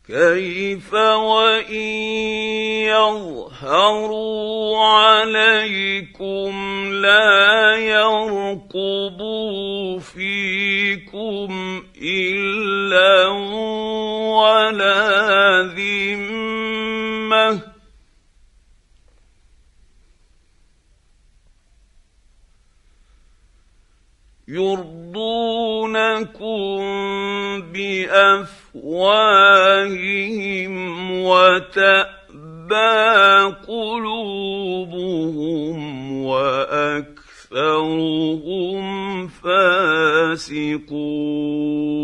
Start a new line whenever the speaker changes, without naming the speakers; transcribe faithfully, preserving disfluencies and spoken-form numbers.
كيف وإن يظهروا عليكم لا يرقبوا فيكم إلا ولا ذمة يرضونكم بأفواههم وتأبى قلوبهم وأكثرهم فاسقون.